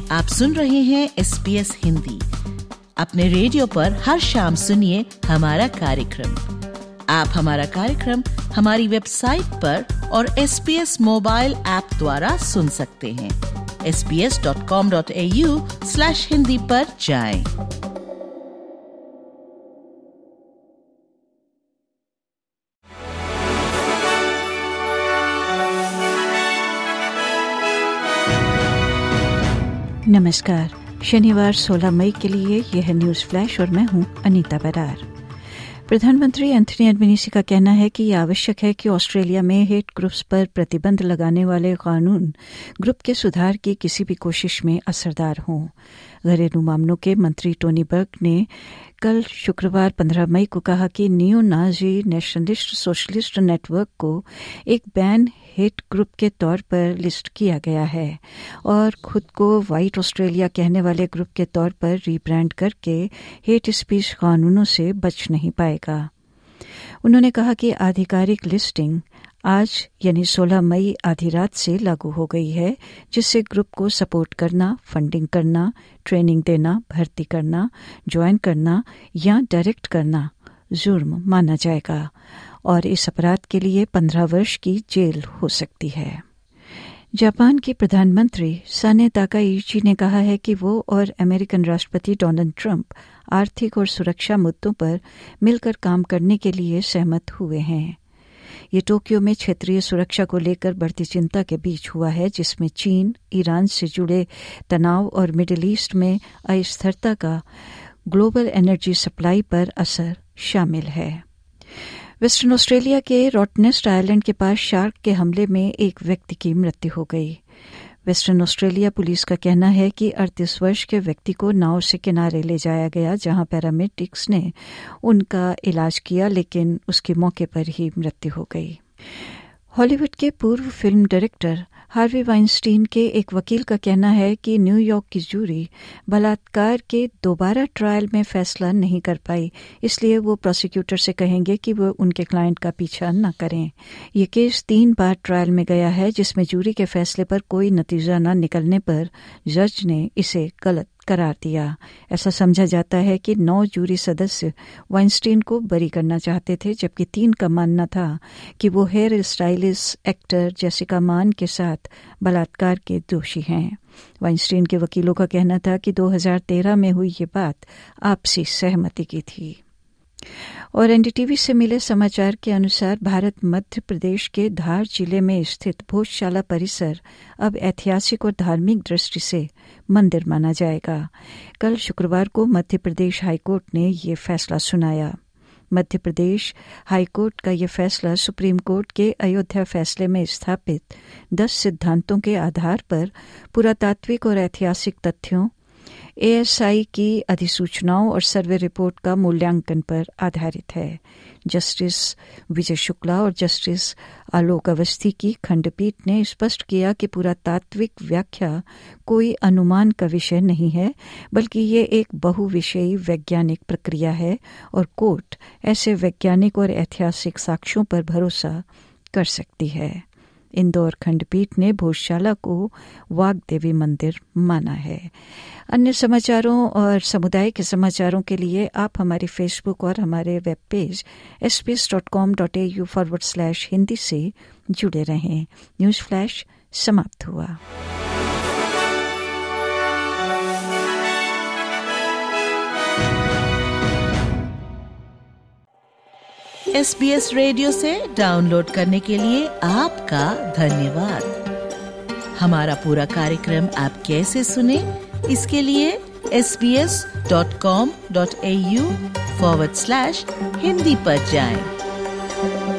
आप सुन रहे हैं SBS हिंदी। अपने रेडियो पर हर शाम सुनिए हमारा कार्यक्रम। आप हमारा कार्यक्रम हमारी वेबसाइट पर और SBS मोबाइल ऐप द्वारा सुन सकते हैं। sbs.com.au/hindi पर जाएं। नमस्कार। शनिवार 16 मई के लिए यह न्यूज़ फ्लैश और मैं हूं अनीता बरार। प्रधानमंत्री एंथनी अल्बनीज़ी का कहना है कि यह आवश्यक है कि ऑस्ट्रेलिया में हेट ग्रुप्स पर प्रतिबंध लगाने वाले कानून ग्रुप के सुधार की किसी भी कोशिश में असरदार हों। घरेलू मामलों के मंत्री टोनी बर्ग ने कल शुक्रवार 15 मई को कहा कि neo Nazi nationalist socialist network को एक बैन हेट ग्रुप के तौर पर लिस्ट किया गया है और खुद को वाइट ऑस्ट्रेलिया कहने वाले ग्रुप के तौर पर रीब्रांड करके हेट स्पीच कानूनों से बच नहीं पाएगा। उन्होंने कहा कि आधिकारिक लिस्टिंग आज यानी 16 मई आधी रात से लागू हो गई है, जिससे ग्रुप को सपोर्ट करना, फंडिंग करना, ट्रेनिंग देना, भर्ती करना, ज्वाइन करना या डायरेक्ट करना जुर्म माना जाएगा और इस अपराध के लिए 15 वर्ष की जेल हो सकती है। जापान के प्रधानमंत्री साने ताकाइची ने कहा है कि वो और अमेरिकन राष्ट्रपति डोनाल्ड ट्रंप आर्थिक और सुरक्षा मुद्दों पर मिलकर काम करने के लिए सहमत हुए हैं। ये टोक्यो में क्षेत्रीय सुरक्षा को लेकर बढ़ती चिंता के बीच हुआ है, जिसमें चीन, ईरान से जुड़े तनाव और मिडिल ईस्ट में अस्थिरता का ग्लोबल एनर्जी सप्लाई पर असर शामिल है। वेस्टर्न ऑस्ट्रेलिया के रॉटनेस्ट आइलैंड के पास शार्क के हमले में एक व्यक्ति की मृत्यु हो गई। वेस्टर्न ऑस्ट्रेलिया पुलिस का कहना है कि 38 वर्ष के व्यक्ति को नाव से किनारे ले जाया गया, जहां पैरामेडिक्स ने उनका इलाज किया, लेकिन उसकी मौके पर ही मृत्यु हो गई। हॉलीवुड के पूर्व फिल्म डायरेक्टर हार्वी वाइनस्टीन के एक वकील का कहना है कि न्यूयॉर्क की जूरी बलात्कार के दोबारा ट्रायल में फैसला नहीं कर पाई, इसलिए वो प्रोसिक्यूटर से कहेंगे कि वो उनके क्लाइंट का पीछा न करें। ये केस 3 बार ट्रायल में गया है, जिसमें जूरी के फैसले पर कोई नतीजा न निकलने पर जज ने इसे गलत करार दिया। ऐसा समझा जाता है कि 9 जूरी सदस्य वाइनस्टीन को बरी करना चाहते थे, जबकि 3 का मानना था कि वो हेयर स्टाइलिस्ट एक्टर जेसिका मान के साथ बलात्कार के दोषी हैं। वाइनस्टीन के वकीलों का कहना था कि 2013 में हुई ये बात आपसी सहमति की थी। और एनडीटीवी से मिले समाचार के अनुसार भारत मध्य प्रदेश के धार जिले में स्थित भोजशाला परिसर अब ऐतिहासिक और धार्मिक दृष्टि से मंदिर माना जाएगा। कल शुक्रवार को मध्य प्रदेश हाईकोर्ट ने ये फैसला सुनाया। मध्य प्रदेश हाईकोर्ट का ये फैसला सुप्रीम कोर्ट के अयोध्या फैसले में स्थापित 10 सिद्धांतों के आधार पर पुरातात्विक और ऐतिहासिक तथ्यों, ASI की अधिसूचनाओं और सर्वे रिपोर्ट का मूल्यांकन पर आधारित है। जस्टिस विजय शुक्ला और जस्टिस आलोक अवस्थी की खंडपीठ ने स्पष्ट किया कि पुरातात्विक व्याख्या कोई अनुमान का विषय नहीं है, बल्कि ये एक बहुविषयी वैज्ञानिक प्रक्रिया है और कोर्ट ऐसे वैज्ञानिक और ऐतिहासिक साक्ष्यों पर भरोसा कर सकती है। इंदौर खंडपीठ ने भोजशाला को वाग्देवी मंदिर माना है। अन्य समाचारों और समुदाय के समाचारों के लिए आप हमारे फेसबुक और हमारे वेब पेज sbs.com.au/hindi से जुड़े रहें। न्यूज़ फ्लैश समाप्त हुआ। SBS रेडियो से डाउनलोड करने के लिए आपका धन्यवाद। हमारा पूरा कार्यक्रम आप कैसे सुने, इसके लिए sbs.com.au/hindi पर जाएं।